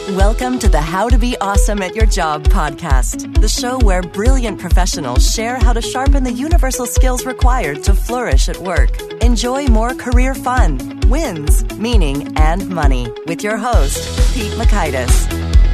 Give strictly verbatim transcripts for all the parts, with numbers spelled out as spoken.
Welcome to the How to Be Awesome at Your Job podcast, the show where brilliant professionals share how to sharpen the universal skills required to flourish at work. Enjoy more career fun, wins, meaning, and money with your host, Pete Mockaitis.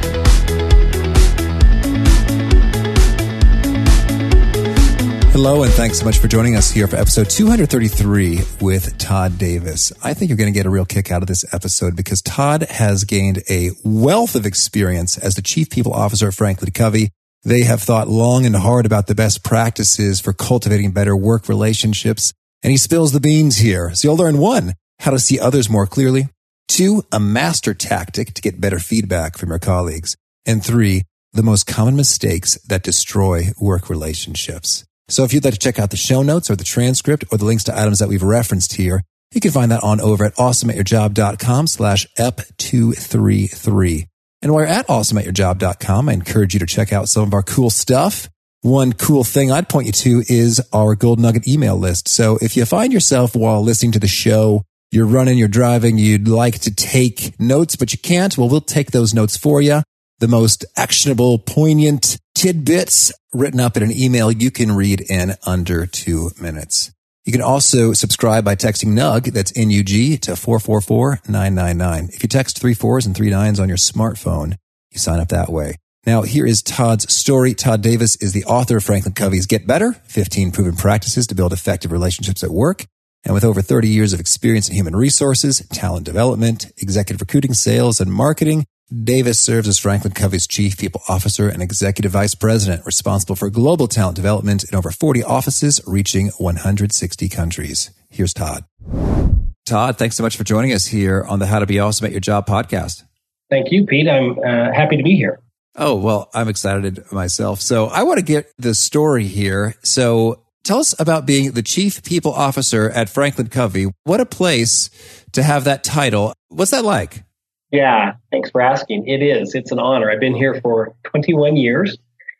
Hello, and thanks so much for joining us here for episode two thirty-three with Todd Davis. I think you're going to get a real kick out of this episode because Todd has gained a wealth of experience as the Chief People Officer at Franklin Covey. They have thought long and hard about the best practices for cultivating better work relationships, and he spills the beans here. So you'll learn, one, how to see others more clearly, two, a master tactic to get better feedback from your colleagues, and three, the most common mistakes that destroy work relationships. So if you'd like to check out the show notes or the transcript or the links to items that we've referenced here, you can find that on over at awesomeatyourjob.com slash ep233. And while you're at awesomeatyourjob dot com, I encourage you to check out some of our cool stuff. One cool thing I'd point you to is our Gold Nugget email list. So if you find yourself while listening to the show, you're running, you're driving, you'd like to take notes, but you can't, well, we'll take those notes for you. The most actionable, poignant tidbits written up in an email you can read in under two minutes. You can also subscribe by texting N U G, that's N U G, to four four four nine nine nine. If you text three fours and three nines on your smartphone, you sign up that way. Now, here is Todd's story. Todd Davis is the author of Franklin Covey's Get Better, fifteen Proven Practices to Build Effective Relationships at Work. And with over thirty years of experience in human resources, talent development, executive recruiting, sales, and marketing, Davis serves as Franklin Covey's Chief People Officer and Executive Vice President, responsible for global talent development in over forty offices, reaching one hundred sixty countries. Here's Todd. Todd, thanks so much for joining us here on the How to Be Awesome at Your Job podcast. Thank you, Pete. I'm uh, happy to be here. Oh, well, I'm excited myself. So I want to get the story here. So tell us about being the Chief People Officer at Franklin Covey. What a place to have that title. What's that like? Yeah, thanks for asking. It is. It's an honor. I've been here for twenty-one years,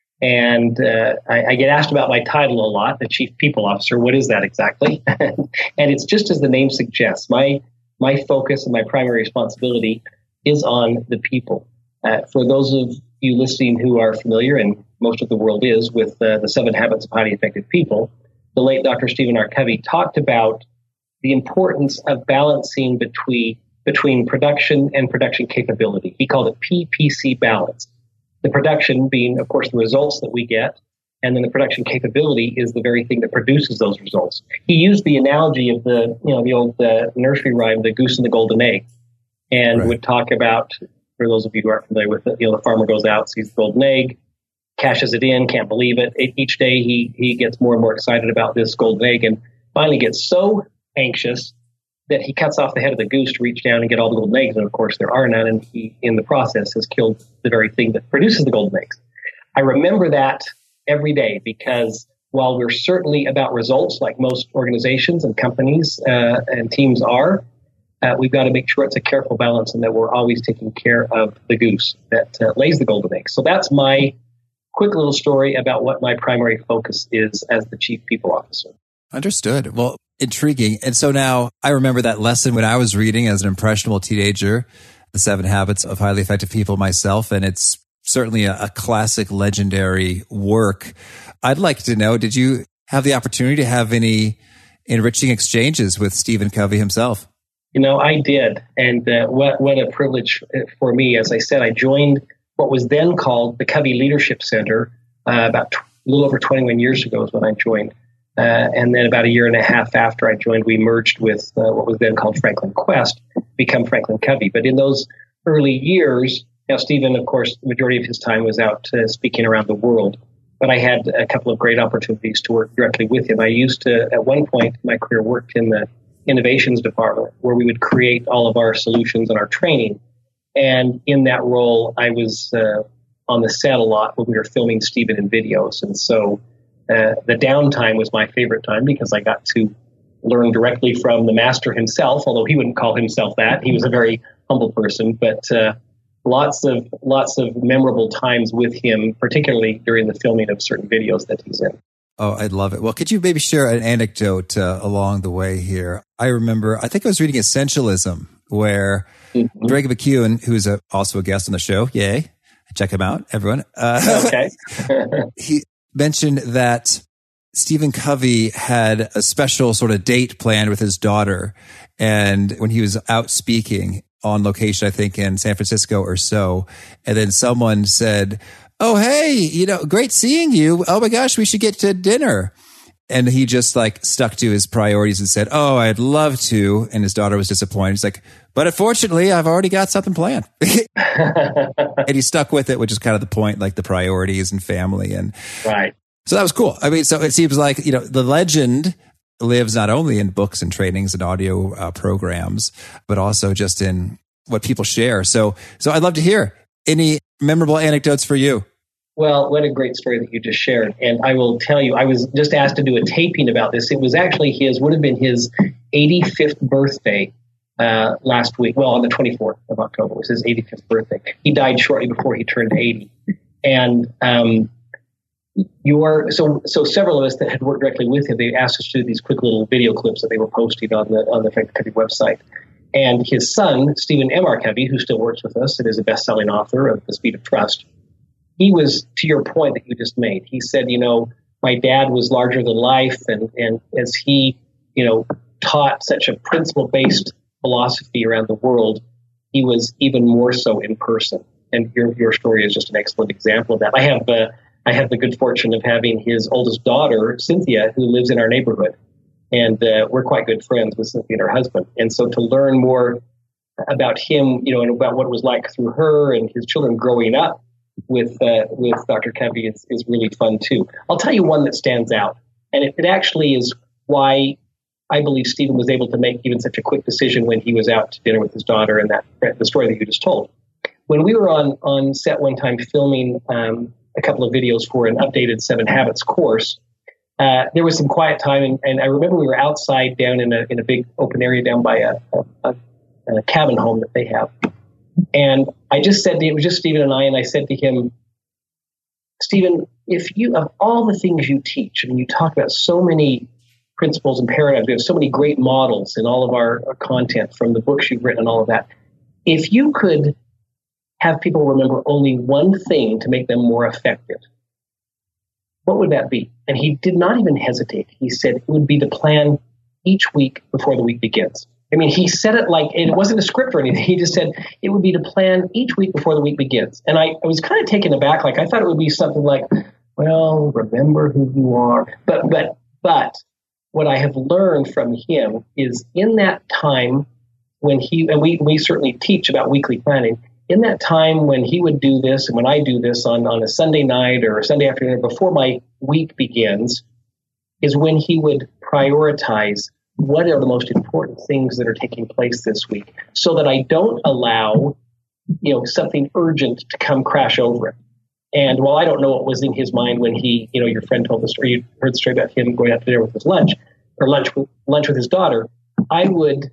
and uh, I, I get asked about my title a lot, the Chief People Officer. What is that exactly? And it's just as the name suggests. My my focus and my primary responsibility is on the people. Uh, for those of you listening who are familiar, and most of the world is, with uh, the Seven Habits of Highly Effective People, the late Doctor Stephen R. Covey talked about the importance of balancing between between production and production capability. He called it P P C balance. The production being, of course, the results that we get, and then the production capability is the very thing that produces those results. He used the analogy of the, you know, the old uh, nursery rhyme, the goose and the golden egg, and right. would talk about, for those of you who aren't familiar with it, you know, the farmer goes out, sees the golden egg, cashes it in, can't believe it. it each day he he gets more and more excited about this golden egg, and finally gets so anxious that he cuts off the head of the goose to reach down and get all the golden eggs. And of course, there are none. And he, in the process, has killed the very thing that produces the golden eggs. I remember that every day because while we're certainly about results, like most organizations and companies uh, and teams are, uh, we've got to make sure it's a careful balance and that we're always taking care of the goose that uh, lays the golden eggs. So that's my quick little story about what my primary focus is as the Chief People Officer. Understood. Well, intriguing. And so now I remember that lesson when I was reading as an impressionable teenager, The Seven Habits of Highly Effective People myself, and it's certainly a, a classic, legendary work. I'd like to know, did you have the opportunity to have any enriching exchanges with Stephen Covey himself? You know, I did. And uh, what, what a privilege for me. As I said, I joined what was then called the Covey Leadership Center uh, about t- a little over twenty-one years ago is when I joined. Uh, and then about a year and a half after I joined, we merged with uh, what was then called Franklin Quest, become Franklin Covey. But in those early years, now Stephen, of course, the majority of his time was out uh, speaking around the world. But I had a couple of great opportunities to work directly with him. I used to, at one point in my career, worked in the innovations department where we would create all of our solutions and our training. And in that role, I was uh, on the set a lot when we were filming Stephen in videos. And so Uh, the downtime was my favorite time because I got to learn directly from the master himself, although he wouldn't call himself that. He was a very humble person, but uh, lots of lots of memorable times with him, particularly during the filming of certain videos that he's in. Oh, I'd love it. Well, could you maybe share an anecdote uh, along the way here? I remember, I think I was reading Essentialism where mm-hmm. Greg McKeown, who's a, also a guest on the show, yay, check him out, everyone. Uh, okay. He mentioned that Stephen Covey had a special sort of date planned with his daughter. And when he was out speaking on location, I think in San Francisco or so, and then someone said, oh, hey, you know, great seeing you. Oh my gosh, we should get to dinner. And he just like stuck to his priorities and said, oh, I'd love to. And his daughter was disappointed. He's like, but unfortunately, I've already got something planned. And he stuck with it, which is kind of the point, like the priorities and family. And right. So that was cool. I mean, so it seems like, you know, the legend lives not only in books and trainings and audio uh, programs, but also just in what people share. So, so I'd love to hear any memorable anecdotes for you. Well, what a great story that you just shared. And I will tell you, I was just asked to do a taping about this. It was actually his, would have been his eighty-fifth birthday uh, last week. Well, on the twenty-fourth of October was his eighty-fifth birthday. He died shortly before he turned eighty. And, um, Your so so several of us that had worked directly with him, they asked us to do these quick little video clips that they were posting on the on the Franklin Covey website. And his son, Stephen M R. Covey, who still works with us and is a best-selling author of The Speed of Trust, he was, to your point that you just made, he said, you know, my dad was larger than life, and and as he, you know, taught such a principle-based philosophy around the world, he was even more so in person. And your your story is just an excellent example of that. I have uh, I have the good fortune of having his oldest daughter, Cynthia, who lives in our neighborhood. And uh, we're quite good friends with Cynthia and her husband. And so to learn more about him, you know, and about what it was like through her and his children growing up with uh, with Doctor Covey is, is really fun, too. I'll tell you one that stands out. And it, it actually is why I believe Stephen was able to make even such a quick decision when he was out to dinner with his daughter, and that the story that you just told. When we were on, on set one time filming um, a couple of videos for an updated Seven Habits course, uh, there was some quiet time, and, and I remember we were outside down in a in a big open area down by a, a, a cabin home that they have. And I just said to him, it was just Stephen and I, and I said to him, Stephen, if you, of all the things you teach, and you talk about so many principles and paradigms, we have so many great models in all of our, our content from the books you've written and all of that, if you could have people remember only one thing to make them more effective, what would that be? And he did not even hesitate. He said it would be to plan each week before the week begins. I mean, he said it like it wasn't a script or anything. He just said it would be to plan each week before the week begins. And I, I was kind of taken aback. Like I thought it would be something like, well, remember who you are. But but but what I have learned from him is in that time when he, and we, we certainly teach about weekly planning, in that time when he would do this and when I do this on, on a Sunday night or a Sunday afternoon before my week begins, is when he would prioritize what are the most important things that are taking place this week so that I don't allow, you know, something urgent to come crash over it. And while I don't know what was in his mind when he, you know, your friend told the story, you heard the story about him going out to dinner with his lunch or lunch with, lunch with his daughter, I would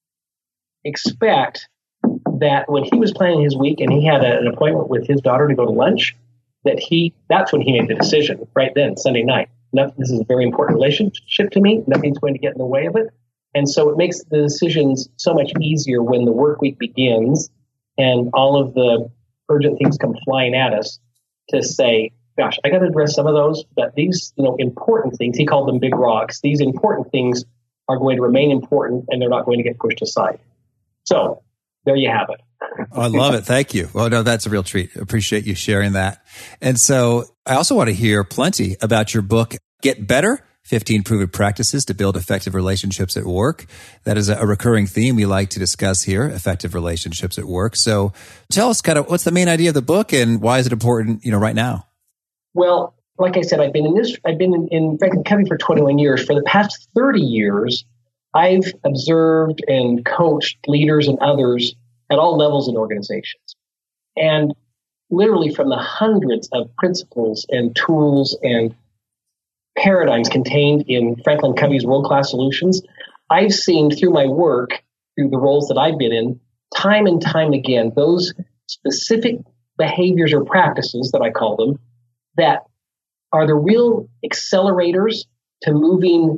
expect that when he was planning his week and he had a, an appointment with his daughter to go to lunch, that he, that's when he made the decision right then, Sunday night. Nothing, this is a very important relationship to me. Nothing's going to get in the way of it. And so it makes the decisions so much easier when the work week begins and all of the urgent things come flying at us to say, gosh, I got to address some of those, but these, you know, important things, he called them big rocks. These important things are going to remain important and they're not going to get pushed aside. So there you have it. Oh, I love it. Thank you. Well, no, that's a real treat. Appreciate you sharing that. And so I also want to hear plenty about your book, Get Better, fifteen Proven Practices to Build Effective Relationships at Work. That is a recurring theme we like to discuss here, effective relationships at work. So tell us kind of what's the main idea of the book and why is it important, you know, right now? Well, like I said, I've been in this, I've been in, in Franklin Covey for twenty-one years. For the past thirty years, I've observed and coached leaders and others at all levels in organizations. And literally from the hundreds of principles and tools and paradigms contained in Franklin Covey's World-Class Solutions, I've seen through my work, through the roles that I've been in, time and time again, those specific behaviors or practices that I call them, that are the real accelerators to moving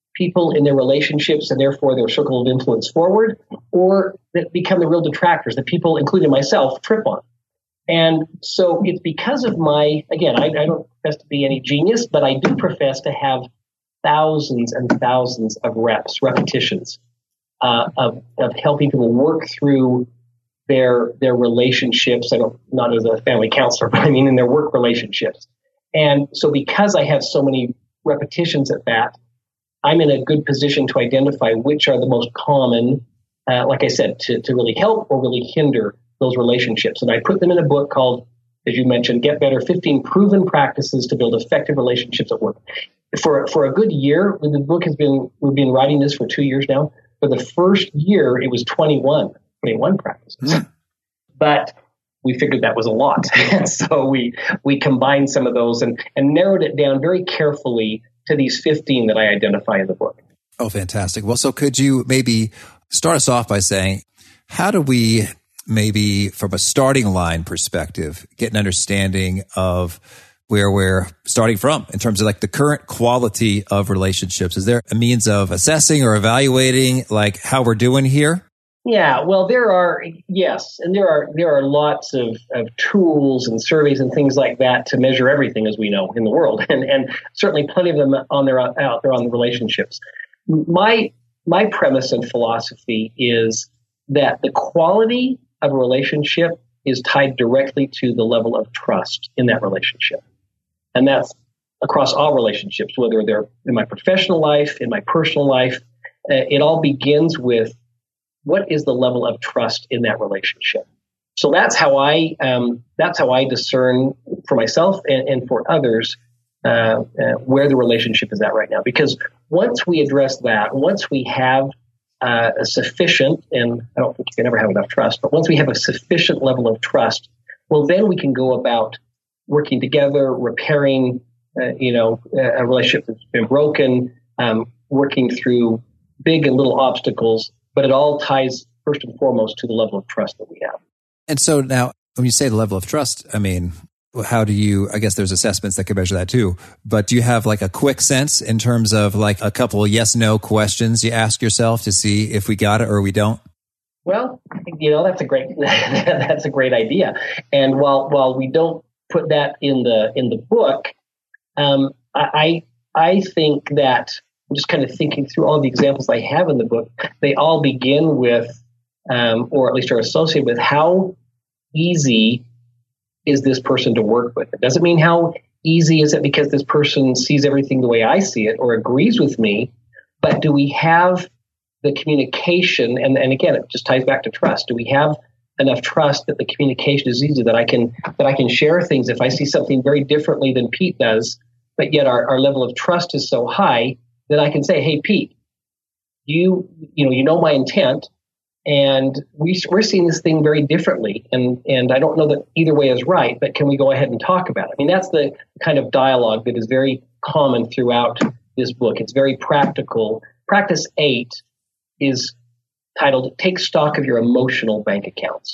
people in their relationships and therefore their circle of influence forward, or that become the real detractors that people, including myself, trip on. And so it's because of my, again, I, I don't profess to be any genius, but I do profess to have thousands and thousands of reps, repetitions uh, of, of helping people work through their their relationships. I don't, not as a family counselor, but I mean in their work relationships. And so because I have so many repetitions at that, I'm in a good position to identify which are the most common, uh, like I said, to, to really help or really hinder those relationships. And I put them in a book called, as you mentioned, Get Better, fifteen Proven Practices to Build Effective Relationships at Work. For for a good year, the book has been, we've been writing this for two years now. For the first year, it was twenty-one, twenty-one practices. Mm. But we figured that was a lot. And so we we combined some of those and, and narrowed it down very carefully to these fifteen that I identify in the book. Oh, fantastic. Well, so could you maybe start us off by saying, how do we maybe from a starting line perspective get an understanding of where we're starting from in terms of like the current quality of relationships? Is there a means of assessing or evaluating like how we're doing here? Yeah, well, there are, yes, and there are there are lots of, of tools and surveys and things like that to measure everything, as we know, in the world, and and certainly plenty of them on their out there on the relationships. My my premise and philosophy is that the quality of a relationship is tied directly to the level of trust in that relationship, and that's across all relationships, whether they're in my professional life, in my personal life. Uh, it all begins with, what is the level of trust in that relationship? So that's how I um, that's how I discern for myself and, and for others uh, uh, where the relationship is at right now. Because once we address that, once we have uh, a sufficient, and I don't think you can ever have enough trust, but once we have a sufficient level of trust, well, then we can go about working together, repairing, uh, you know, a relationship that's been broken, um, working through big and little obstacles. But it all ties first and foremost to the level of trust that we have. And so now, when you say the level of trust, I mean, how do you, I guess there's assessments that can measure that too, but do you have like a quick sense in terms of like a couple of yes, no questions you ask yourself to see if we got it or we don't? Well, you know, that's a great, that's a great idea. And while, while we don't put that in the, in the book, um, I, I think that I'm just kind of thinking through all the examples I have in the book. They all begin with, um, or at least are associated with, how easy is this person to work with? It doesn't mean how easy is it because this person sees everything the way I see it or agrees with me, but do we have the communication? And, and again, it just ties back to trust. Do we have enough trust that the communication is easy, that I can that I can share things if I see something very differently than Pete does, but yet our, our level of trust is so high that I can say, hey, Pete, you, you know, you know my intent, and we, we're seeing this thing very differently. And, and I don't know that either way is right, but can we go ahead and talk about it? I mean, that's the kind of dialogue that is very common throughout this book. It's very practical. Practice eight is titled, Take Stock of Your Emotional Bank Accounts.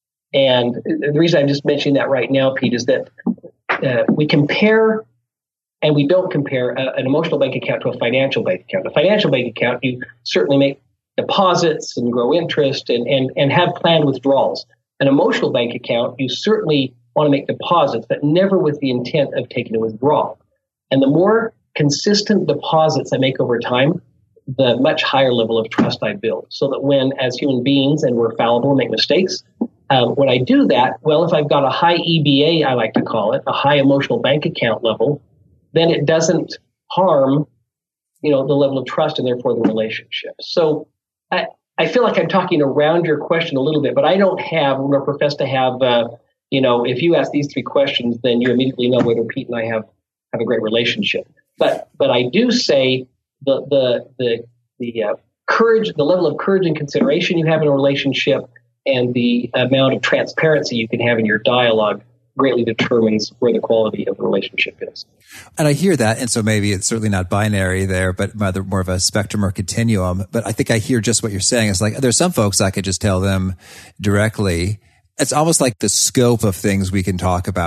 And the reason I'm just mentioning that right now, Pete, is that uh, we compare And we don't compare a, an emotional bank account to a financial bank account. A financial bank account, you certainly make deposits and grow interest and, and, and have planned withdrawals. An emotional bank account, you certainly want to make deposits, but never with the intent of taking a withdrawal. And the more consistent deposits I make over time, the much higher level of trust I build. So that when, as human beings, and we're fallible and make mistakes, um, when I do that, well, if I've got a high E B A, I like to call it, a high emotional bank account level, then it doesn't harm, you know, the level of trust and therefore the relationship. So I, I feel like I'm talking around your question a little bit, but I don't have, nor profess to have, uh, you know, if you ask these three questions, then you immediately know whether Pete and I have, have a great relationship. But but I do say the the the the uh, courage, the level of courage and consideration you have in a relationship, and the amount of transparency you can have in your dialogue greatly determines where the quality of the relationship is. And I hear that. And so maybe it's certainly not binary there, but rather more of a spectrum or continuum. But I think I hear just what you're saying. It's like, there's some folks I could just tell them directly. It's almost like the scope of things we can talk about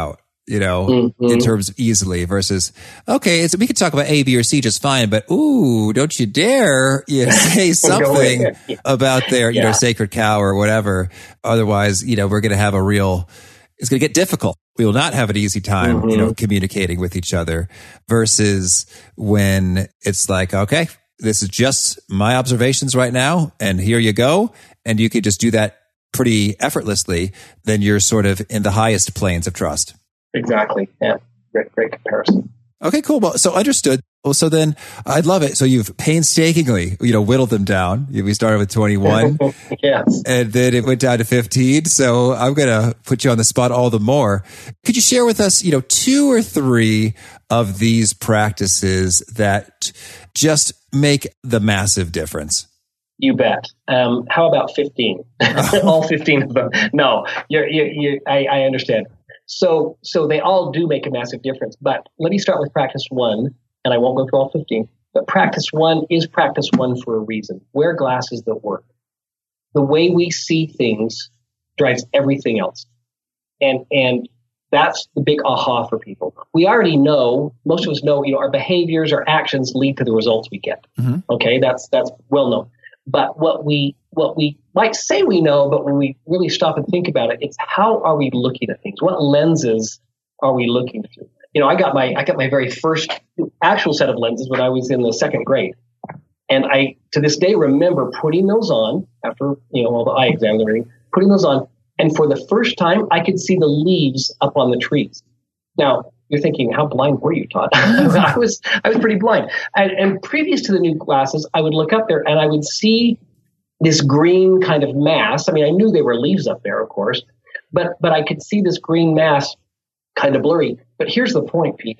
you know, mm-hmm. in terms of easily versus, okay, it's, we could talk about A, B, or C just fine, but ooh, don't you dare you know, say something about their, you yeah. know, sacred cow or whatever. Otherwise, you know, we're going to have a real, it's going to get difficult. We will not have an easy time, mm-hmm. you know, communicating with each other versus when it's like, okay, this is just my observations right now, and here you go. And you could just do that pretty effortlessly. Then you're sort of in the highest planes of trust. Exactly. Yeah. Great, great comparison. Okay, cool. Well, so understood. Well, so then I'd love it. So you've painstakingly, you know, whittled them down. We started with twenty-one. Yes. And then it went down to fifteen. So I'm going to put you on the spot all the more. Could you share with us, you know, two or three of these practices that just make the massive difference? You bet. Um, how about fifteen? All fifteen of them. No, you're, you're, you're, I, I understand. So, so they all do make a massive difference. But let me start with practice one, and I won't go through all fifteen. But practice one is practice one for a reason. Wear glasses that work. The way we see things drives everything else, and and that's the big aha for people. We already know, most of us know, you know, our behaviors, our actions lead to the results we get. Mm-hmm. Okay, that's that's well known. But what we what we might say we know, but when we really stop and think about it, it's how are we looking at things? What lenses are we looking through? You know, I got my I got my very first actual set of lenses when I was in the second grade, and I to this day remember putting those on after you know all the eye exams and everything, putting those on, and for the first time I could see the leaves up on the trees. Now you're thinking, how blind were you, Todd? I was I was pretty blind. And, and previous to the new glasses, I would look up there and I would see this green kind of mass. I mean, I knew there were leaves up there, of course, but but I could see this green mass kind of blurry. But here's the point, Pete.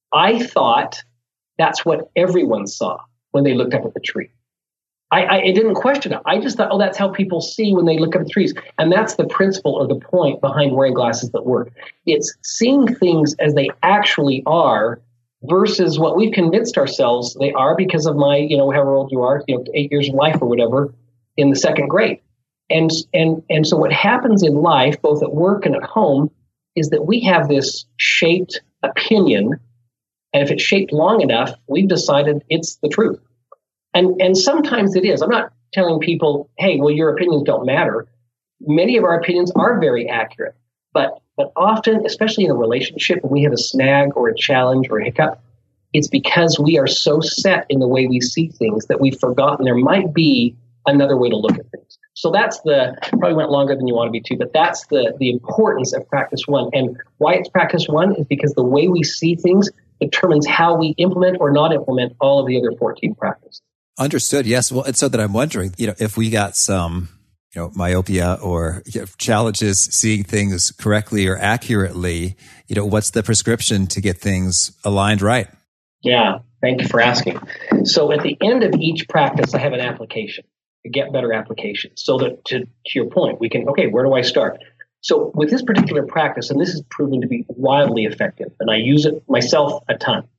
I thought that's what everyone saw when they looked up at the tree. I, I, I didn't question it. I just thought, oh, that's how people see when they look up at trees. And that's the principle or the point behind wearing glasses that work. It's seeing things as they actually are versus what we've convinced ourselves they are because of my, you know, however old you are, you know, eight years of life or whatever in the second grade. And, and, and so what happens in life, both at work and at home, is that we have this shaped opinion. And if it's shaped long enough, we've decided it's the truth. And and sometimes it is. I'm not telling people, hey, well, your opinions don't matter. Many of our opinions are very accurate. But but often, especially in a relationship, when we have a snag or a challenge or a hiccup, it's because we are so set in the way we see things that we've forgotten there might be another way to look at things. So that's the, probably went longer than you want to be too, but that's the, the importance of practice one. And why it's practice one is because the way we see things determines how we implement or not implement all of the other fourteen practices. Understood. Yes. Well, it's so that I'm wondering, you know, if we got some, you know, myopia or you know, challenges seeing things correctly or accurately, you know, what's the prescription to get things aligned right? Yeah. Thank you for asking. So at the end of each practice, I have an application, a get better application. So that to, to your point, we can, okay, where do I start? So with this particular practice, and this is proven to be wildly effective, and I use it myself a ton.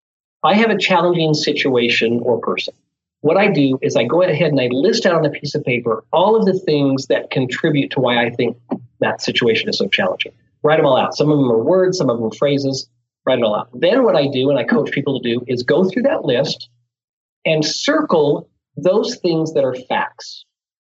I have a challenging situation or person. What I do is I go ahead and I list out on a piece of paper all of the things that contribute to why I think that situation is so challenging. Write them all out. Some of them are words, some of them are phrases. Write it all out. Then what I do, and I coach people to do, is go through that list and circle those things that are facts.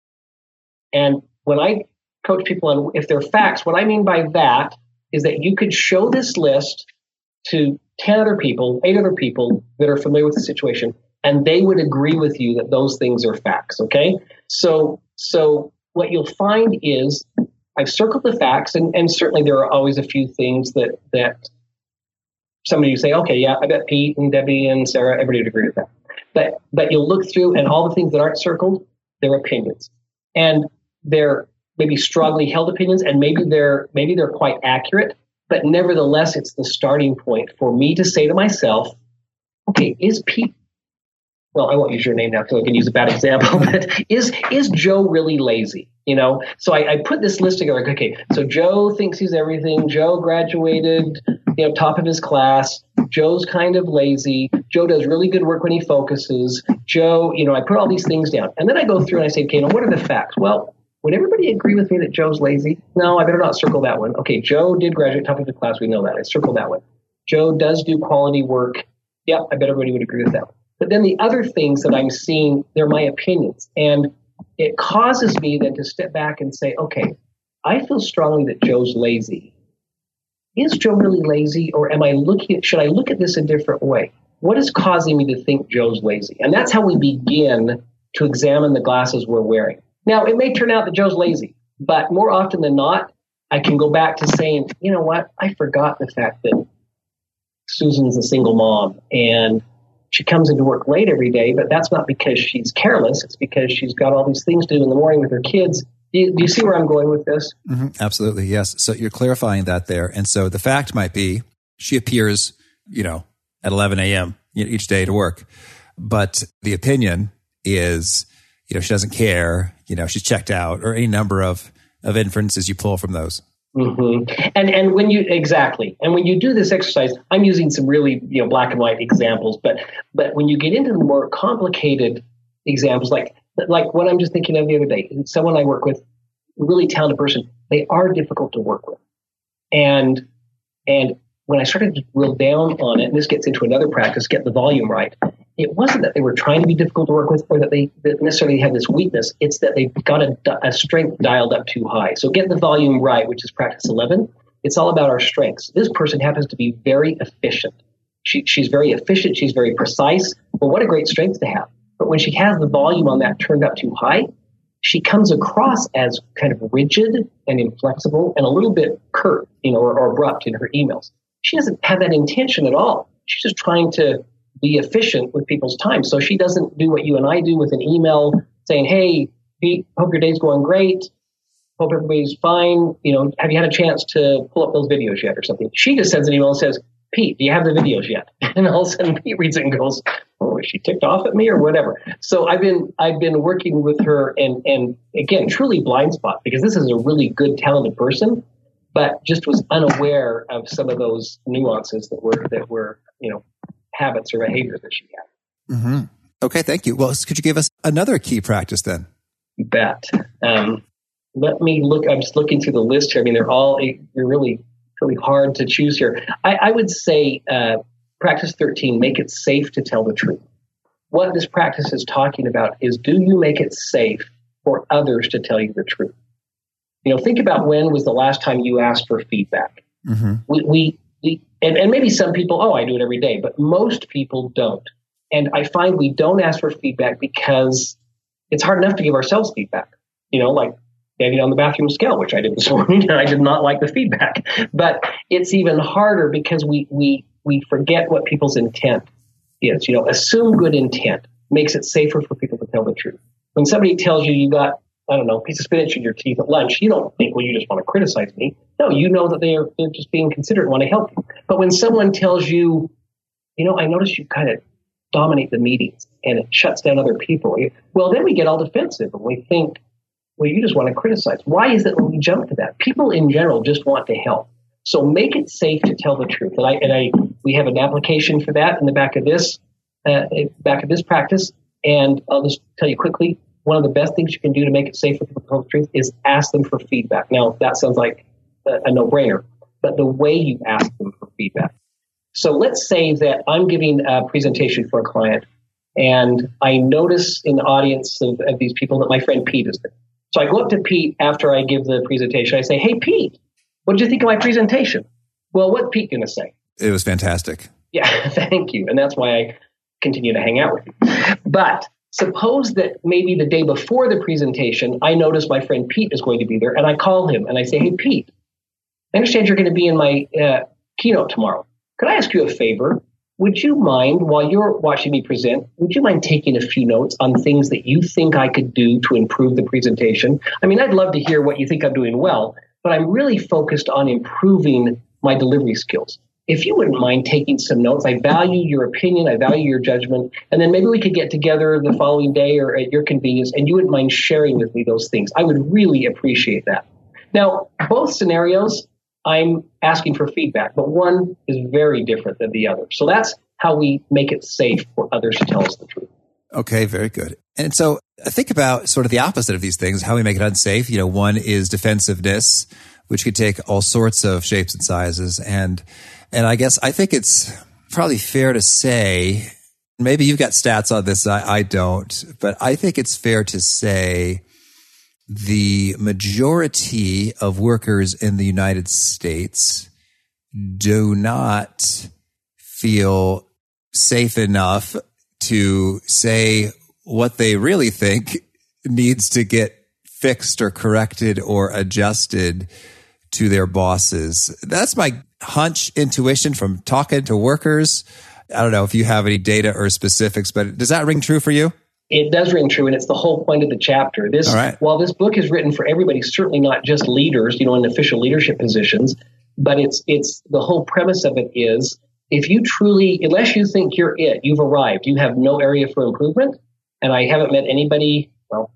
And when I coach people on if they're facts, what I mean by that is that you could show this list to ten other people, eight other people that are familiar with the situation, and they would agree with you that those things are facts, okay? So so what you'll find is I've circled the facts, and, and certainly there are always a few things that that somebody would say, okay, yeah, I bet Pete and Debbie and Sarah, everybody would agree with that. But but you'll look through, and all the things that aren't circled, they're opinions. And they're maybe strongly held opinions, and maybe they're maybe they're quite accurate, but nevertheless, it's the starting point for me to say to myself, okay, is Pete, well, I won't use your name now because I can use a bad example, but is is Joe really lazy? You know, so I, I put this list together. Okay, so Joe thinks he's everything. Joe graduated, you know, top of his class. Joe's kind of lazy. Joe does really good work when he focuses. Joe, you know, I put all these things down. And then I go through and I say, okay, now what are the facts? Well, would everybody agree with me that Joe's lazy? No, I better not circle that one. Okay, Joe did graduate top of the class. We know that. I circle that one. Joe does do quality work. Yep, I bet everybody would agree with that one. But then the other things that I'm seeing, they're my opinions. And it causes me then to step back and say, okay, I feel strongly that Joe's lazy. Is Joe really lazy, or am I looking at, should I look at this a different way? What is causing me to think Joe's lazy? And that's how we begin to examine the glasses we're wearing. Now, it may turn out that Joe's lazy, but more often than not, I can go back to saying, you know what, I forgot the fact that Susan's a single mom and she comes into work late every day, but that's not because she's careless. It's because she's got all these things to do in the morning with her kids. Do you, do you see where I'm going with this? Mm-hmm. Absolutely, yes. So you're clarifying that there. And so the fact might be she appears, you know, at eleven a.m. each day to work. But the opinion is, you know, she doesn't care, you know, she's checked out, or any number of, of inferences you pull from those. Mm-hmm. And and when you exactly, and when you do this exercise, I'm using some really, you know, black and white examples, but but when you get into the more complicated examples, like like what I'm just thinking of the other day, someone I work with, a really talented person, they are difficult to work with, and and when I started to drill down on it, and this gets into another practice, get the volume right. It wasn't that they were trying to be difficult to work with, or that they that necessarily had this weakness. It's that they've got a, a strength dialed up too high. So get the volume right, which is practice eleven. It's all about our strengths. This person happens to be very efficient. She, she's very efficient. She's very precise. Well, what a great strength to have. But when she has the volume on that turned up too high, she comes across as kind of rigid and inflexible and a little bit curt, you know, or, or abrupt in her emails. She doesn't have that intention at all. She's just trying to be efficient with people's time. So she doesn't do what you and I do with an email saying, hey, Pete, hope your day's going great. Hope everybody's fine. You know, have you had a chance to pull up those videos yet or something? She just sends an email and says, Pete, do you have the videos yet? And all of a sudden Pete reads it and goes, oh, is she ticked off at me or whatever? So I've been I've been working with her and, and again, truly blind spot, because this is a really good, talented person, but just was unaware of some of those nuances that were, that were, you know, habits or behaviors that she had. Mm-hmm. Okay, thank you. Well, could you give us another key practice then? You bet. Um, let me look. I'm just looking through the list here. I mean, they're all they're really, really hard to choose here. I, I would say uh, practice thirteen, make it safe to tell the truth. What this practice is talking about is, do you make it safe for others to tell you the truth? You know, think about when was the last time you asked for feedback. Mm-hmm. We, we, we and, and maybe some people, oh, I do it every day, but most people don't. And I find we don't ask for feedback because it's hard enough to give ourselves feedback. You know, like getting on the bathroom scale, which I did this morning, and I did not like the feedback. But it's even harder because we we we forget what people's intent is. You know, assume good intent makes it safer for people to tell the truth. When somebody tells you you got, I don't know, a piece of spinach in your teeth at lunch, you don't think, well, you just want to criticize me. No, you know that they are they're just being considerate and want to help you. But when someone tells you, you know, I noticed you kind of dominate the meetings and it shuts down other people, well, then we get all defensive and we think, well, you just want to criticize. Why is it when we jump to that? People in general just want to help. So make it safe to tell the truth. And I and I we have an application for that in the back of this uh, back of this practice. And I'll just tell you quickly, one of the best things you can do to make it safe for people to tell the truth is ask them for feedback. Now, that sounds like a, a no-brainer, but the way you ask them for feedback. So let's say that I'm giving a presentation for a client, and I notice in the audience of, of these people that my friend Pete is there. So I go up to Pete after I give the presentation. I say, hey, Pete, what did you think of my presentation? Well, what's Pete going to say? It was fantastic. Yeah, thank you. And that's why I continue to hang out with you. But suppose that maybe the day before the presentation, I notice my friend Pete is going to be there, and I call him and I say, hey, Pete, I understand you're going to be in my uh, keynote tomorrow. Could I ask you a favor? Would you mind, while you're watching me present, would you mind taking a few notes on things that you think I could do to improve the presentation? I mean, I'd love to hear what you think I'm doing well, but I'm really focused on improving my delivery skills. If you wouldn't mind taking some notes, I value your opinion, I value your judgment, and then maybe we could get together the following day or at your convenience, and you wouldn't mind sharing with me those things. I would really appreciate that. Now, both scenarios, I'm asking for feedback, but one is very different than the other. So that's how we make it safe for others to tell us the truth. Okay, very good. And so I think about sort of the opposite of these things, how we make it unsafe. You know, one is defensiveness, which could take all sorts of shapes and sizes. And, and I guess I think it's probably fair to say, maybe you've got stats on this, I, I don't, but I think it's fair to say the majority of workers in the United States do not feel safe enough to say what they really think needs to get fixed or corrected or adjusted to their bosses. That's my hunch, intuition from talking to workers. I don't know if you have any data or specifics, but does that ring true for you? It does ring true, and it's the whole point of the chapter. This, right. While this book is written for everybody, certainly not just leaders, you know, in official leadership positions, but it's it's the whole premise of it is, if you truly, unless you think you're it, you've arrived, you have no area for improvement. And I haven't met anybody, well,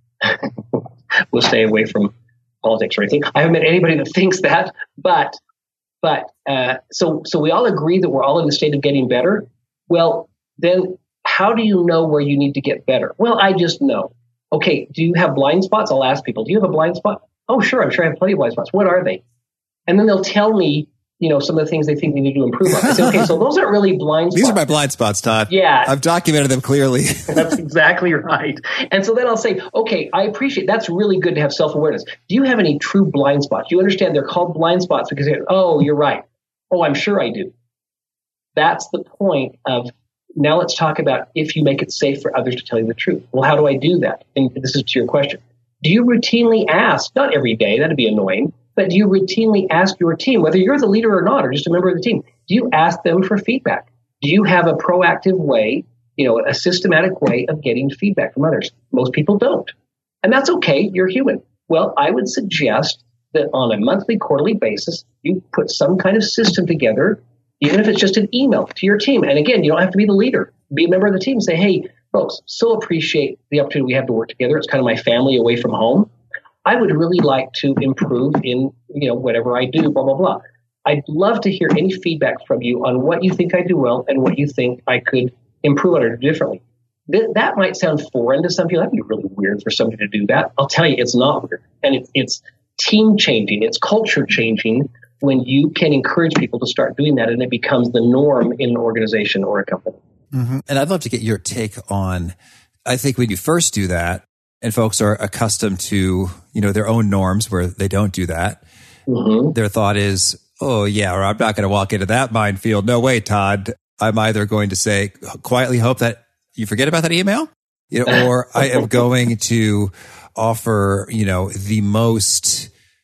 we'll stay away from politics or anything. I haven't met anybody that thinks that, but, but, uh, so, so we all agree that we're all in the state of getting better. Well, then how do you know where you need to get better? Well, I just know. Okay. Do you have blind spots? I'll ask people, do you have a blind spot? Oh, sure. I'm sure I have plenty of blind spots. What are they? And then they'll tell me, you know, some of the things they think they need to improve on. I say, okay, so those aren't really blind spots. These are my blind spots, Todd. Yeah. I've documented them clearly. That's exactly right. And so then I'll say, okay, I appreciate, that's really good to have self-awareness. Do you have any true blind spots? Do you understand they're called blind spots because, oh, you're right. Oh, I'm sure I do. That's the point of, now let's talk about if you make it safe for others to tell you the truth. Well, how do I do that? And this is to your question. Do you routinely ask, not every day, that'd be annoying, but do you routinely ask your team, whether you're the leader or not, or just a member of the team, do you ask them for feedback? Do you have a proactive way, you know, a systematic way of getting feedback from others? Most people don't. And that's okay. You're human. Well, I would suggest that on a monthly, quarterly basis, you put some kind of system together, even if it's just an email to your team. And again, you don't have to be the leader. Be a member of the team and say, hey, folks, so appreciate the opportunity we have to work together. It's kind of my family away from home. I would really like to improve in, you know, whatever I do, blah, blah, blah. I'd love to hear any feedback from you on what you think I do well and what you think I could improve on or do differently. Th- that might sound foreign to some people. That'd be really weird for somebody to do that. I'll tell you, it's not weird. And it, it's team changing. It's culture changing when you can encourage people to start doing that and it becomes the norm in an organization or a company. Mm-hmm. And I'd love to get your take on, I think when you first do that, and folks are accustomed to, you know, their own norms where they don't do that. Mm-hmm. Their thought is, oh yeah, or I'm not going to walk into that minefield. No way, Todd. I'm either going to say, quietly hope that you forget about that email, you know, or I am going to offer, you know, the most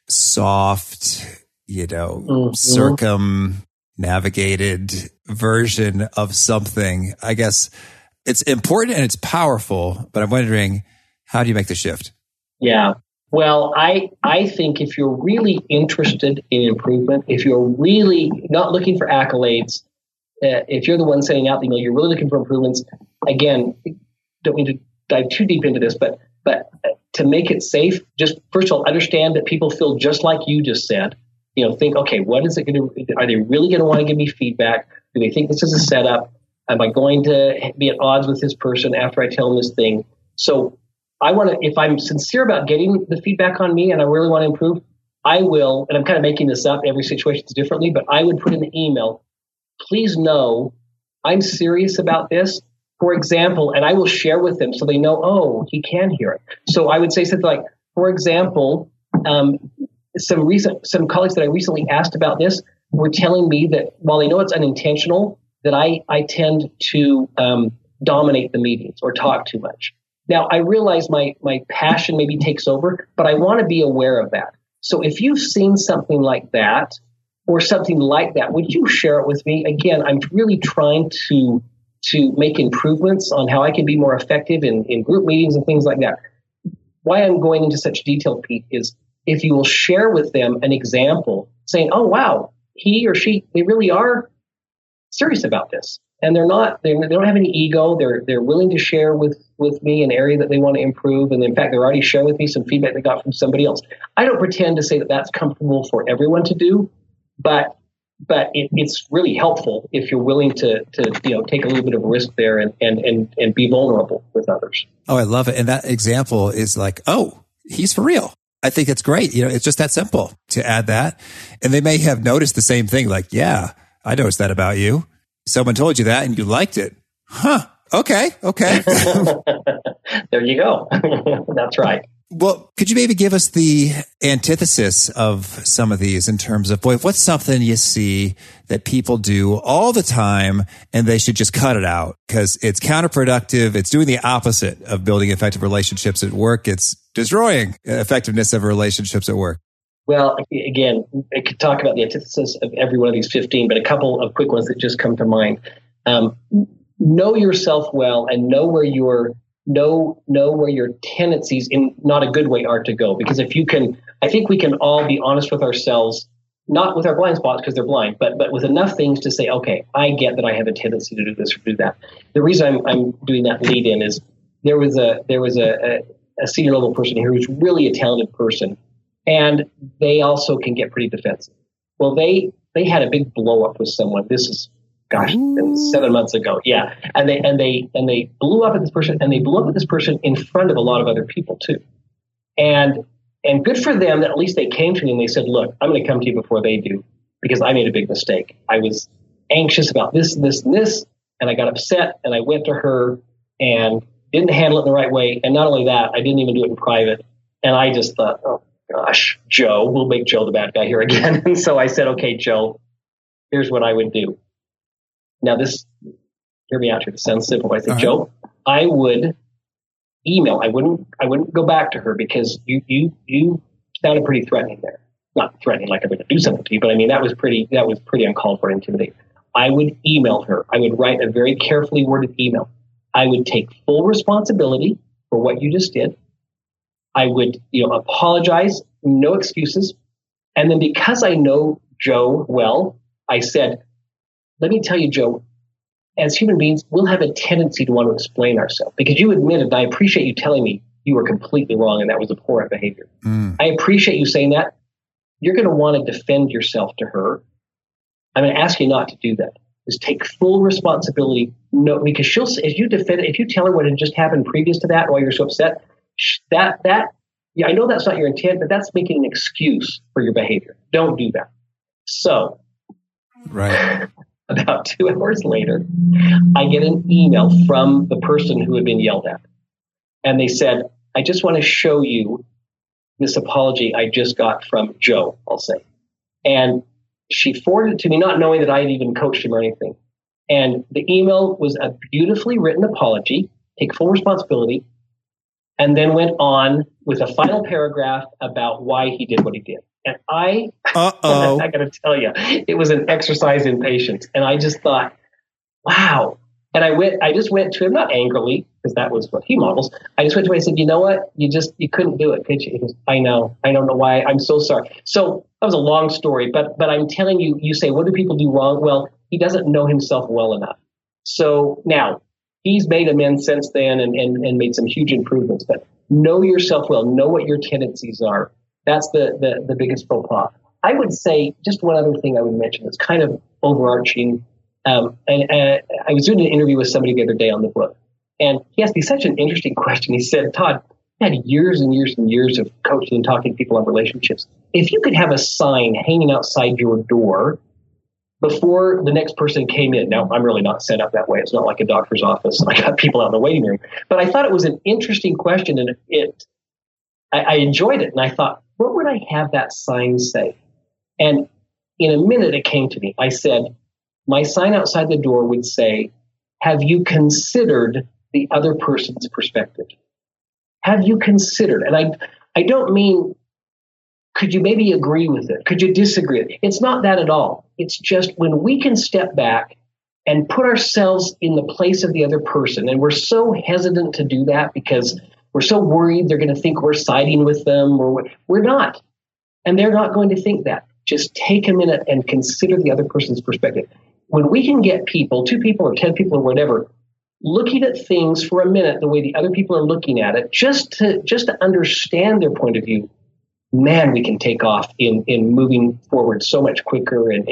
soft, you know, mm-hmm. circumnavigated version of something. I guess it's important and it's powerful, but I'm wondering, how do you make the shift? Yeah. Well, I I think if you're really interested in improvement, if you're really not looking for accolades, uh, if you're the one sending out the email, you're really looking for improvements. Again, don't mean to dive too deep into this, but but to make it safe, just first of all, understand that people feel just like you just said. You know, think, okay, what is it going to? Are they really going to want to give me feedback? Do they think this is a setup? Am I going to be at odds with this person after I tell them this thing? So I want to, if I'm sincere about getting the feedback on me and I really want to improve, I will, and I'm kind of making this up, every situation is differently, but I would put in the email, please know I'm serious about this. For example, and I will share with them so they know, oh, he can hear it. So I would say something like, for example, um, some recent, some colleagues that I recently asked about this were telling me that while they know it's unintentional, that I, I tend to um, dominate the meetings or talk too much. Now, I realize my, my passion maybe takes over, but I want to be aware of that. So if you've seen something like that or something like that, would you share it with me? Again, I'm really trying to to make improvements on how I can be more effective in, in group meetings and things like that. Why I'm going into such detail, Pete, is if you will share with them an example saying, oh, wow, he or she, they really are serious about this. And they're not, they don't have any ego. They're they're willing to share with, with me an area that they want to improve. And in fact, they're already sharing with me some feedback they got from somebody else. I don't pretend to say that that's comfortable for everyone to do, but but it, it's really helpful if you're willing to, to, you know, take a little bit of a risk there and, and, and, and be vulnerable with others. Oh, I love it. And that example is like, oh, he's for real. I think it's great. You know, it's just that simple to add that. And they may have noticed the same thing. Like, yeah, I noticed that about you. Someone told you that and you liked it. Huh. Okay. Okay. There you go. That's right. Well, could you maybe give us the antithesis of some of these in terms of, boy, what's something you see that people do all the time and they should just cut it out because it's counterproductive. It's doing the opposite of building effective relationships at work. It's destroying effectiveness of relationships at work. Well, again, I could talk about the antithesis of every one of these fifteen, but a couple of quick ones that just come to mind. Um, know yourself well and know where your know know where your tendencies in not a good way are to go. Because if you can, I think we can all be honest with ourselves, not with our blind spots because they're blind, but but with enough things to say, okay, I get that I have a tendency to do this or do that. The reason I'm I'm doing that lead in is there was a there was a, a, a senior level person here who's really a talented person, and they also can get pretty defensive. Well, they they had a big blow up with someone. This is Gosh, it was seven months ago. Yeah. And they, and they, and they blew up at this person and they blew up at this person in front of a lot of other people too. And, and good for them that at least they came to me and they said, look, I'm going to come to you before they do because I made a big mistake. I was anxious about this, this, and this, and I got upset and I went to her and didn't handle it in the right way. And not only that, I didn't even do it in private. And I just thought, oh gosh, Joe, we'll make Joe the bad guy here again. And so I said, okay, Joe, here's what I would do. Now, this, hear me out here. It sounds simple. I said, uh-huh. Joe, I would email. I wouldn't. I wouldn't go back to her because you, you, you sounded pretty threatening there. Not threatening like I'm going to do something to you, but I mean that was pretty. That was pretty uncalled for, intimidating. I would email her. I would write a very carefully worded email. I would take full responsibility for what you just did. I would, you know, apologize, no excuses, and then because I know Joe well, I said, let me tell you, Joe, as human beings, we'll have a tendency to want to explain ourselves because you admitted, and I appreciate you telling me you were completely wrong and that was abhorrent behavior. Mm. I appreciate you saying that. You're going to want to defend yourself to her. I'm going to ask you not to do that. Just take full responsibility. No, because she'll, if you defend, if you tell her what had just happened previous to that, and why you're so upset, that, that, yeah, I know that's not your intent, but that's making an excuse for your behavior. Don't do that. So, right. About two hours later, I get an email from the person who had been yelled at. And they said, I just want to show you this apology I just got from Joe, I'll say. And she forwarded it to me, not knowing that I had even coached him or anything. And the email was a beautifully written apology, take full responsibility, and then went on with a final paragraph about why he did what he did. And I, Uh-oh. I got to tell you, it was an exercise in patience. And I just thought, wow. And I went, I just went to him, not angrily, because that was what he models. I just went to him and said, you know what? You just, you couldn't do it, could you? He goes, I know. I don't know why. I'm so sorry. So that was a long story, but, but I'm telling you, you say, what do people do wrong? Well, he doesn't know himself well enough. So now he's made amends since then and, and, and made some huge improvements, but know yourself well, know what your tendencies are. That's the, the, the biggest faux pas. I would say just one other thing I would mention that's kind of overarching. Um, and, and I was doing an interview with somebody the other day on the book, and he asked me such an interesting question. He said, Todd, I had years and years and years of coaching and talking to people on relationships. If you could have a sign hanging outside your door before the next person came in. Now, I'm really not set up that way. It's not like a doctor's office. I got people out in the waiting room. But I thought it was an interesting question, and it, it I, I enjoyed it. And I thought, what would I have that sign say? And in a minute, it came to me. I said, my sign outside the door would say, have you considered the other person's perspective? Have you considered? And I, I don't mean, could you maybe agree with it? Could you disagree with it? It's not that at all. It's just when we can step back and put ourselves in the place of the other person. And we're so hesitant to do that because we're so worried they're going to think we're siding with them, or we're not. And they're not going to think that. Just take a minute and consider the other person's perspective. When we can get people, two people or ten people or whatever, looking at things for a minute the way the other people are looking at it, just to just to understand their point of view, man, we can take off in, in moving forward so much quicker and, and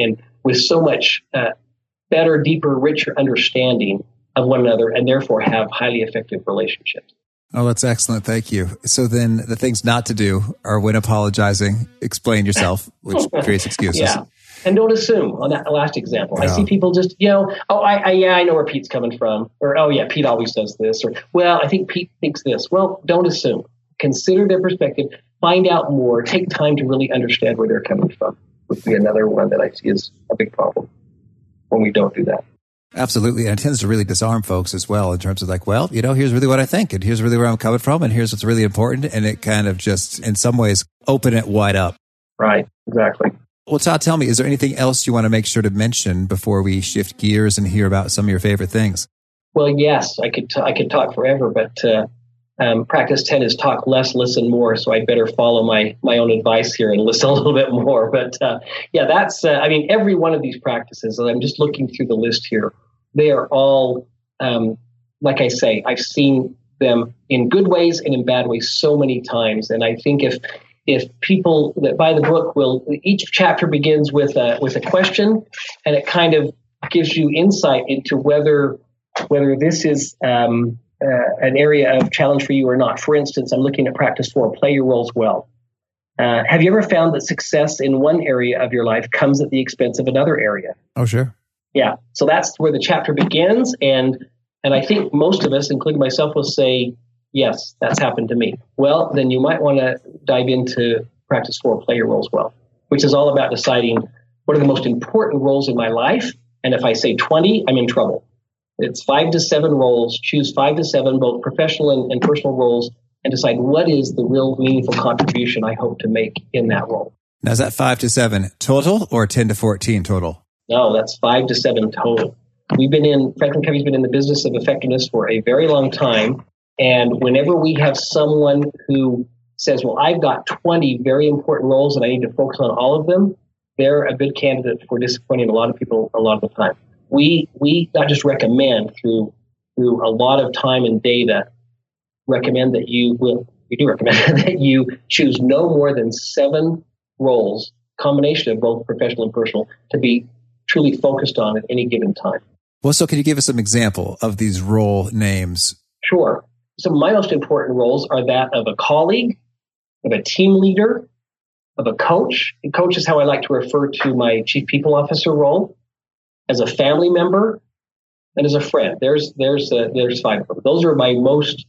with so much uh, better, deeper, richer understanding of one another, and therefore have highly effective relationships. Oh, that's excellent. Thank you. So then the things not to do are when apologizing, explain yourself, which creates excuses. Yeah. And don't assume on that last example. No. I see people just, you know, oh, I, I, yeah, I know where Pete's coming from. Or, oh, yeah, Pete always does this. Or, well, I think Pete thinks this. Well, don't assume. Consider their perspective. Find out more. Take time to really understand where they're coming from. Would be another one that I see is a big problem when we don't do that. Absolutely. And it tends to really disarm folks as well in terms of like, well, you know, here's really what I think and here's really where I'm coming from and here's what's really important. And it kind of just, in some ways, open it wide up. Right. Exactly. Well, Todd, tell me, is there anything else you want to make sure to mention before we shift gears and hear about some of your favorite things? Well, yes, I could, t- I could talk forever, but uh, um, practice ten is talk less, listen more. So I'd better follow my, my own advice here and listen a little bit more. But uh, yeah, that's, uh, I mean, every one of these practices, and I'm just looking through the list here, they are all, um, like I say, I've seen them in good ways and in bad ways so many times. And I think if if people that buy the book will, each chapter begins with a with a question, and it kind of gives you insight into whether whether this is um, uh, an area of challenge for you or not. For instance, I'm looking at practice four, play your roles well. Uh, have you ever found that success in one area of your life comes at the expense of another area? Oh, sure. Yeah. So that's where the chapter begins. And and I think most of us, including myself, will say, yes, that's happened to me. Well, then you might want to dive into practice four, play your roles well, which is all about deciding what are the most important roles in my life. And if I say twenty, I'm in trouble. It's five to seven roles. Choose five to seven, both professional and, and personal roles, and decide what is the real meaningful contribution I hope to make in that role. Now, is that five to seven total or ten to fourteen total? No, that's five to seven total. We've been in, Franklin Covey's been in the business of effectiveness for a very long time. And whenever we have someone who says, well, I've got twenty very important roles and I need to focus on all of them, they're a good candidate for disappointing a lot of people a lot of the time. We we not just recommend through through a lot of time and data, recommend that you will, we do recommend that you choose no more than seven roles, combination of both professional and personal, to be truly focused on at any given time. Well, so can you give us some example of these role names? Sure. Some of my most important roles are that of a colleague, of a team leader, of a coach. And coach is how I like to refer to my chief people officer role, as a family member, and as a friend. There's there's uh, there's five of them. Those are my most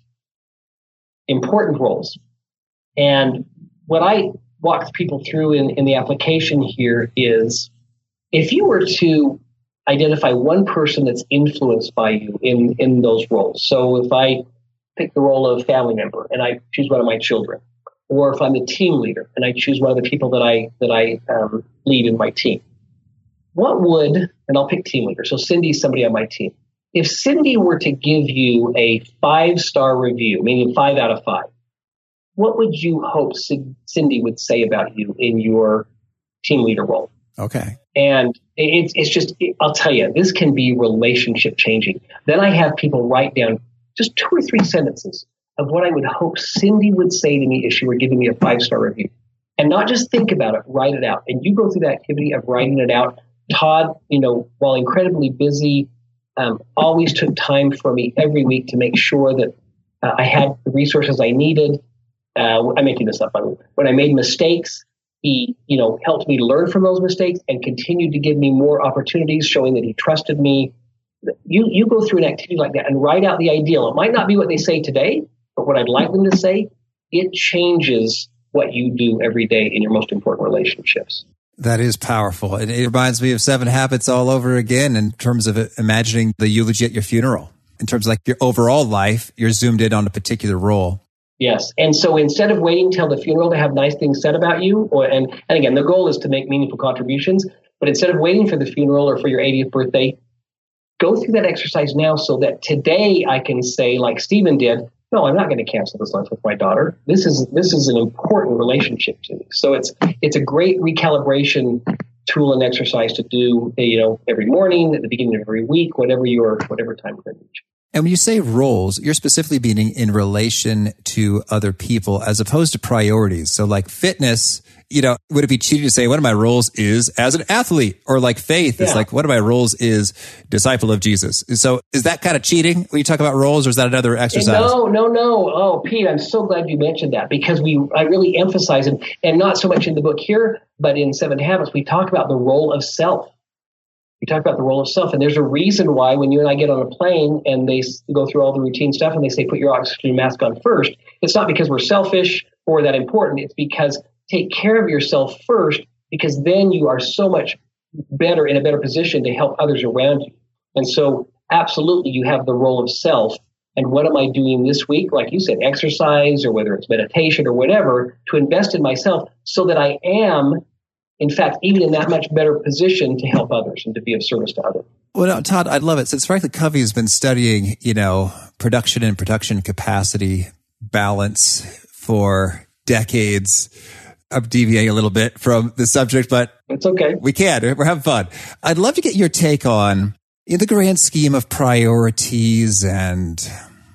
important roles. And what I walk people through in, in the application here is, if you were to identify one person that's influenced by you in, in those roles. So if I pick the role of family member and I choose one of my children, or if I'm the team leader and I choose one of the people that I that I um, lead in my team, what would, and I'll pick team leader, so Cindy's somebody on my team. If Cindy were to give you a five-star review, meaning five out of five, what would you hope Cindy would say about you in your team leader role? Okay. And it's it's just, I'll tell you, this can be relationship changing. Then I have people write down just two or three sentences of what I would hope Cindy would say to me if she were giving me a five-star review. And not just think about it, write it out. And you go through the activity of writing it out. Todd, you know, while incredibly busy, um, always took time for me every week to make sure that uh, I had the resources I needed. Uh, I'm making this up. By the way. When I made mistakes, he, you know, helped me learn from those mistakes and continued to give me more opportunities, showing that he trusted me. You you go through an activity like that and write out the ideal. It might not be what they say today, but what I'd like them to say, it changes what you do every day in your most important relationships. That is powerful. And it reminds me of Seven Habits all over again in terms of imagining the eulogy at your funeral. In terms of like your overall life, you're zoomed in on a particular role. Yes. And so instead of waiting till the funeral to have nice things said about you, or and, and again, the goal is to make meaningful contributions, but instead of waiting for the funeral or for your eightieth birthday, go through that exercise now so that today I can say, like Stephen did, no, I'm not going to cancel this lunch with my daughter. This is this is an important relationship to me. So it's it's a great recalibration tool and exercise to do, you know, every morning, at the beginning of every week, whatever your whatever time you're going to reach. And when you say roles, you're specifically meaning in relation to other people as opposed to priorities. So like fitness, you know, would it be cheating to say one of my roles is as an athlete, or like faith is yeah. like one of my roles is disciple of Jesus. So is that kind of cheating when you talk about roles, or is that another exercise? No, no, no. Oh, Pete, I'm so glad you mentioned that, because we, I really emphasize it, and not so much in the book here, but in Seven Habits, we talk about the role of self. We talk about the role of self, and there's a reason why when you and I get on a plane and they go through all the routine stuff and they say, put your oxygen mask on first, it's not because we're selfish or that important. It's because take care of yourself first, because then you are so much better, in a better position to help others around you. And so absolutely, you have the role of self. And what am I doing this week? Like you said, exercise, or whether it's meditation or whatever, to invest in myself so that I am, in fact, even in that much better position to help others and to be of service to others. Well, no, Todd, I'd love it. Since Franklin Covey has been studying, you know, production and production capacity balance for decades. I'm deviating a little bit from the subject, but it's okay. We can. We're having fun. I'd love to get your take on, in the grand scheme of priorities and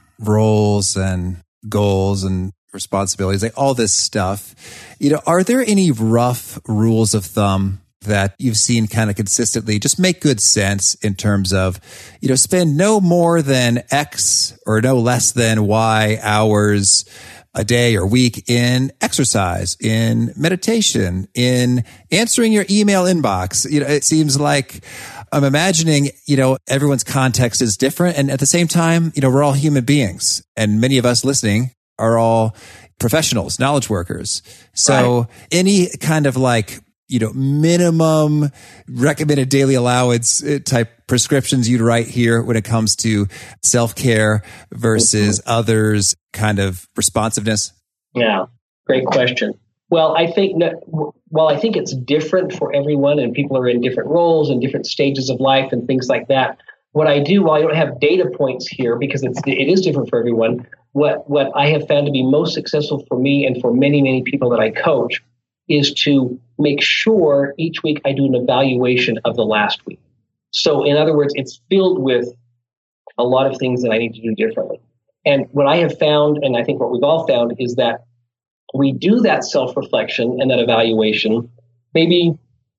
roles and goals and responsibilities, like all this stuff, you know, are there any rough rules of thumb that you've seen kind of consistently just make good sense in terms of, you know, spend no more than X or no less than Y hours a day or week in exercise, in meditation, in answering your email inbox? You know, it seems like I'm imagining, you know, everyone's context is different. And at the same time, you know, we're all human beings, and many of us listening are all professionals, knowledge workers. So right. Any kind of like, you know, minimum recommended daily allowance type prescriptions you'd write here when it comes to self-care versus mm-hmm. others kind of responsiveness? Yeah, great question. Well, I think that, well, I think it's different for everyone, and people are in different roles and different stages of life and things like that. What I do, while I don't have data points here, because it's, it is different for everyone, what, what I have found to be most successful for me and for many, many people that I coach is to make sure each week I do an evaluation of the last week. So in other words, it's filled with a lot of things that I need to do differently. And what I have found, and I think what we've all found, is that we do that self-reflection and that evaluation, maybe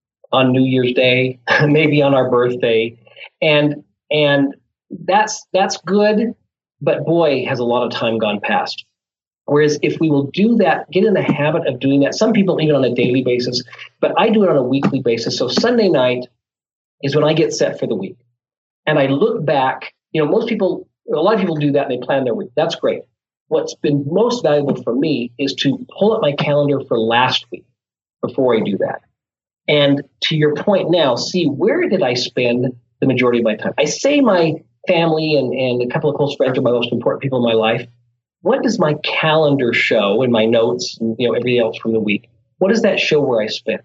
on New Year's Day, maybe on our birthday, and and that's that's good, but boy, has a lot of time gone past. Whereas if we will do that, get in the habit of doing that, some people even on a daily basis, but I do it on a weekly basis. So Sunday night is when I get set for the week. And I look back, you know, most people, a lot of people do that and they plan their week. That's great. What's been most valuable for me is to pull up my calendar for last week before I do that. And to your point now, see, where did I spend the majority of my time? I say my family and, and a couple of close friends are my most important people in my life. What does my calendar show in my notes and, you know, everything else from the week? What does that show where I spent?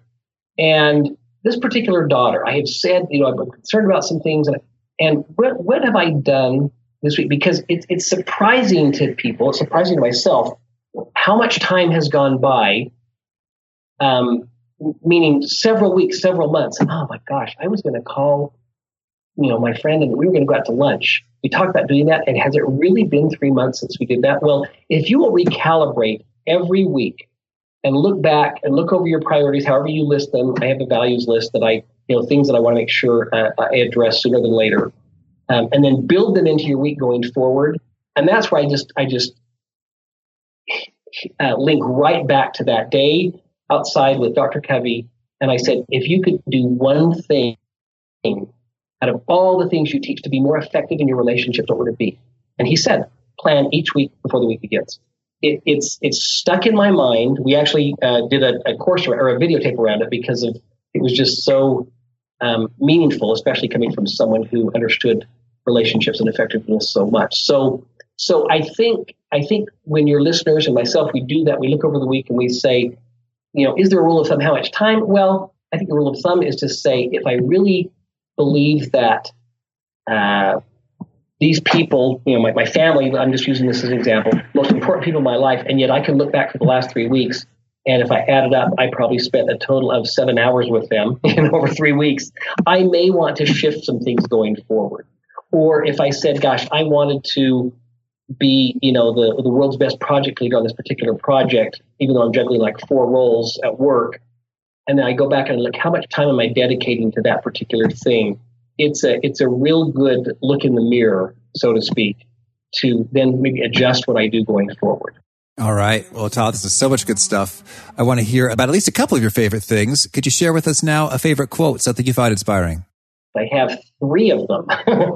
And this particular daughter, I have said, you know, I'm concerned about some things. And, and what, what have I done this week? Because it, it's surprising to people. It's surprising to myself how much time has gone by, um, meaning several weeks, several months. Oh, my gosh, I was going to call, you know, my friend and we were going to go out to lunch. We talked about doing that. And has it really been three months since we did that? Well, if you will recalibrate every week and look back and look over your priorities, however you list them, I have a values list that I, you know, things that I want to make sure uh, I address sooner than later, um, and then build them into your week going forward. And that's where I just, I just uh, link right back to that day outside with Doctor Covey. And I said, if you could do one thing out of all the things you teach to be more effective in your relationships, what would it be? And he said, plan each week before the week begins. It, it's it's stuck in my mind. We actually uh, did a, a course or a videotape around it because of it was just so um, meaningful, especially coming from someone who understood relationships and effectiveness so much. So so I think I think when your listeners and myself, we do that, we look over the week and we say, you know, is there a rule of thumb how much time? Well, I think the rule of thumb is to say, if I really believe that uh, these people, you know, my, my family, I'm just using this as an example, most important people in my life, and yet I can look back for the last three weeks, and if I added up, I probably spent a total of seven hours with them in over three weeks. I may want to shift some things going forward. Or if I said, gosh, I wanted to be, you know, the, the world's best project leader on this particular project, even though I'm juggling like four roles at work. And then I go back and look, how much time am I dedicating to that particular thing? It's a, it's a real good look in the mirror, so to speak, to then maybe adjust what I do going forward. All right. Well, Todd, this is so much good stuff. I want to hear about at least a couple of your favorite things. Could you share with us now a favorite quote, something you find inspiring? I have three of them.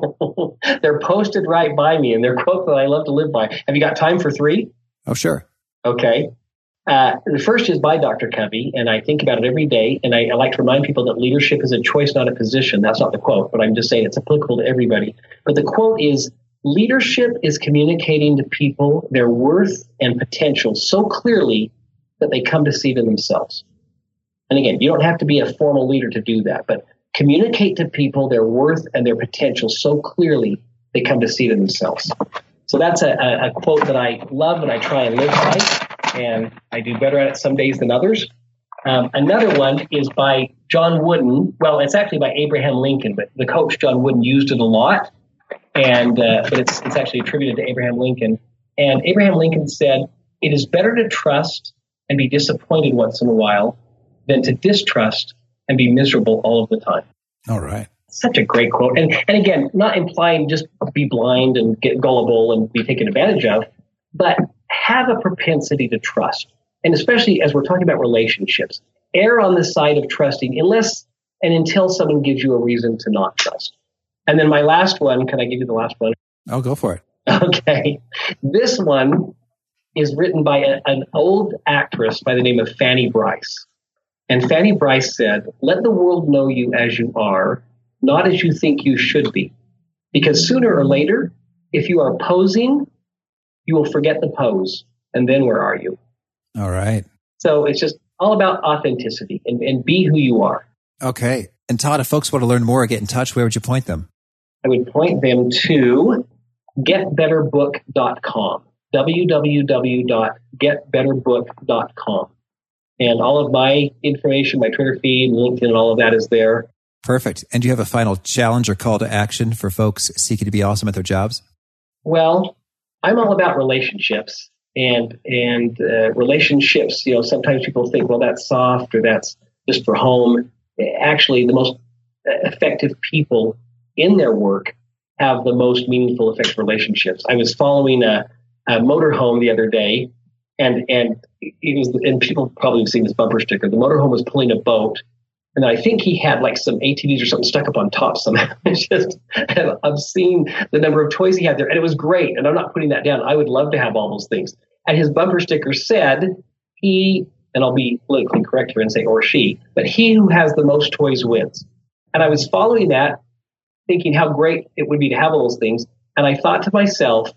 They're posted right by me, and they're quotes that I love to live by. Have you got time for three? Oh, sure. Okay. Uh, the first is by Doctor Covey, and I think about it every day. And I, I like to remind people that leadership is a choice, not a position. That's not the quote, but I'm just saying it's applicable to everybody. But the quote is, leadership is communicating to people their worth and potential so clearly that they come to see it in themselves. And again, you don't have to be a formal leader to do that, but communicate to people their worth and their potential so clearly they come to see it in themselves. So that's a, a quote that I love and I try and live by, and I do better at it some days than others. Um, another one is by John Wooden. Well, it's actually by Abraham Lincoln, but the coach John Wooden used it a lot, and uh, but it's it's actually attributed to Abraham Lincoln. And Abraham Lincoln said, "It is better to trust and be disappointed once in a while than to distrust and be miserable all of the time." All right. Such a great quote. And and again, not implying just be blind and get gullible and be taken advantage of, but have a propensity to trust. And especially as we're talking about relationships, err on the side of trusting unless and until someone gives you a reason to not trust. And then my last one, can I give you the last one? Oh, go for it. Okay. This one is written by a, an old actress by the name of Fanny Brice. And Fanny Brice said, "Let the world know you as you are, not as you think you should be. Because sooner or later, if you are posing, you will forget the pose. And then where are you?" All right. So it's just all about authenticity and, and be who you are. Okay. And Todd, if folks want to learn more or get in touch, where would you point them? I would point them to get better book dot com, w w w dot get better book dot com. And all of my information, my Twitter feed, LinkedIn, and all of that is there. Perfect. And do you have a final challenge or call to action for folks seeking to be awesome at their jobs? Well, I'm all about relationships. And and uh, relationships, you know, sometimes people think, well, that's soft or that's just for home. Actually, the most effective people in their work have the most meaningful, effective relationships. I was following a, a motorhome the other day, and and it was, and people probably have seen this bumper sticker. The motorhome was pulling a boat, and I think he had like some A T Vs or something stuck up on top somehow. It's just, I've seen the number of toys he had there, and it was great. And I'm not putting that down. I would love to have all those things. And his bumper sticker said, he, and I'll be politically correct here and say or she, but he who has the most toys wins. And I was following that, thinking how great it would be to have all those things. And I thought to myself,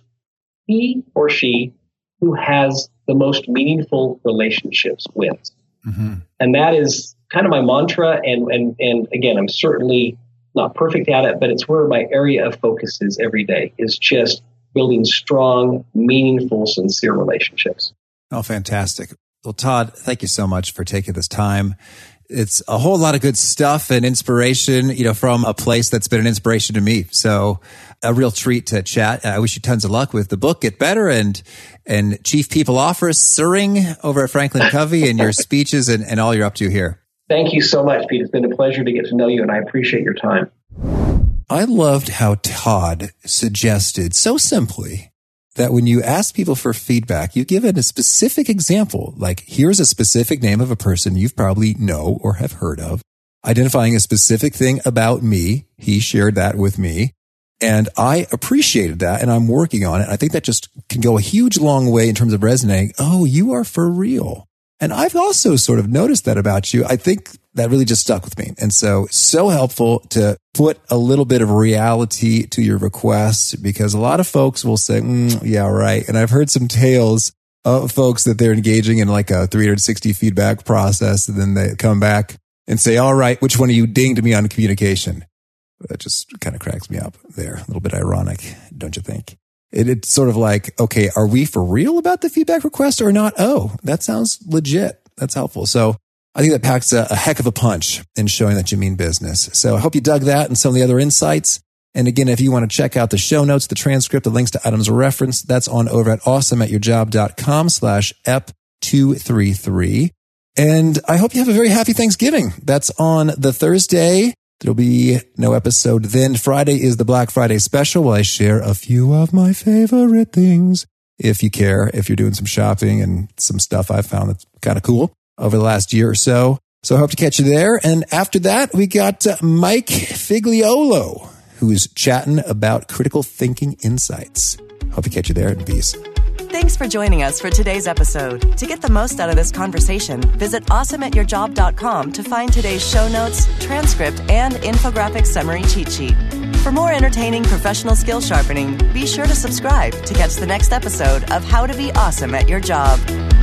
he or she who has the most meaningful relationships wins. Mm-hmm. And that is kind of my mantra. And, and, and again, I'm certainly not perfect at it, but it's where my area of focus is every day, is just building strong, meaningful, sincere relationships. Oh, fantastic. Well, Todd, thank you so much for taking this time. It's a whole lot of good stuff and inspiration, you know, from a place that's been an inspiration to me. So a real treat to chat. I wish you tons of luck with the book, Get Better, and and Chief People Officering over at Franklin Covey and your speeches and, and all you're up to here. Thank you so much, Pete. It's been a pleasure to get to know you, and I appreciate your time. I loved how Todd suggested so simply that when you ask people for feedback, you give it a specific example, like here's a specific name of a person you've probably know or have heard of, identifying a specific thing about me. He shared that with me, and I appreciated that, and I'm working on it. I think that just can go a huge long way in terms of resonating. Oh, you are for real. And I've also sort of noticed that about you. I think that really just stuck with me. And so, so helpful to put a little bit of reality to your request, because a lot of folks will say, mm, yeah, right. And I've heard some tales of folks that they're engaging in like a three sixty feedback process. And then they come back and say, all right, which one of you dinged me on communication? That just kind of cracks me up there. A little bit ironic, don't you think? It, it's sort of like, okay, are we for real about the feedback request or not? Oh, that sounds legit. That's helpful. So I think that packs a, a heck of a punch in showing that you mean business. So I hope you dug that and some of the other insights. And again, if you want to check out the show notes, the transcript, the links to items referenced, that's on over at awesomeatyourjob.com slash ep two thirty-three. And I hope you have a very happy Thanksgiving. That's on the Thursday. There'll be no episode then. Friday is the Black Friday special where I share a few of my favorite things. If you care, if you're doing some shopping and some stuff I found that's kind of cool over the last year or so. So I hope to catch you there. And after that, we got uh, Mike Figliolo, who's chatting about critical thinking insights. Hope to catch you there, and peace. Thanks for joining us for today's episode. To get the most out of this conversation, visit awesome at your job dot com to find today's show notes, transcript, and infographic summary cheat sheet. For more entertaining professional skill sharpening, be sure to subscribe to catch the next episode of How to Be Awesome at Your Job.